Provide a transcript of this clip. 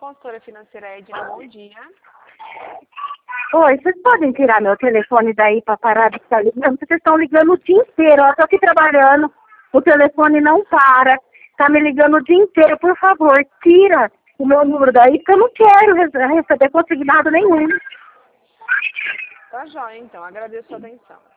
consultora financeira Edna, bom dia. Oi, vocês podem tirar meu telefone daí para parar de ficar ligando? Vocês estão ligando o dia inteiro, eu estou aqui trabalhando, o telefone não para, tá me ligando o dia inteiro, por favor, tira o meu número daí, porque eu não quero receber consignado nenhum. Tá joia, então. Agradeço a sua atenção.